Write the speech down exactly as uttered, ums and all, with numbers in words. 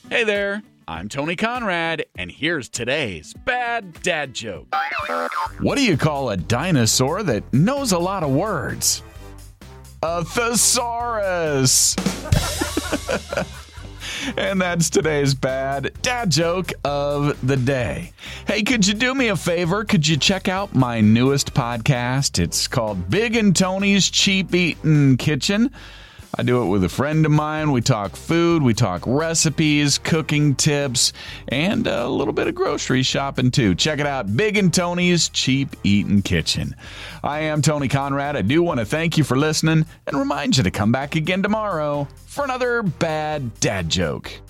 Hey there, I'm Tony Conrad, and here's today's bad dad joke. What do you call a dinosaur that knows a lot of words? A thesaurus. And that's today's bad dad joke of the day. Hey, could you do me a favor? Could you check out my newest podcast? It's called Big and Tony's Cheap Eatin' Kitchen. I do it with a friend of mine. We talk food, we talk recipes, cooking tips, and a little bit of grocery shopping too. Check it out, Big and Tony's Cheap Eatin' Kitchen. I am Tony Conrad. I do want to thank you for listening and remind you to come back again tomorrow for another bad dad joke.